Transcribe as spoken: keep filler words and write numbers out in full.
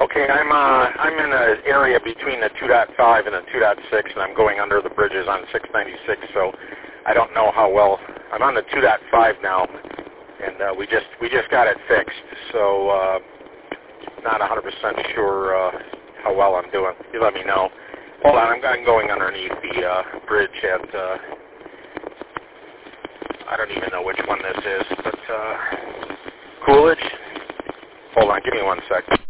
Okay, I'm uh, I'm in an area between the two point five and the two point six, and I'm going under the bridges on six ninety-six, so I don't know how well. I'm on the two point five now, and uh, we just we just got it fixed, so uh, not one hundred percent sure uh, how well I'm doing. You let me know. Hold on, I'm, I'm going underneath the uh, bridge at, uh, I don't even know which one this is, but uh, Coolidge. Hold on, give me one sec.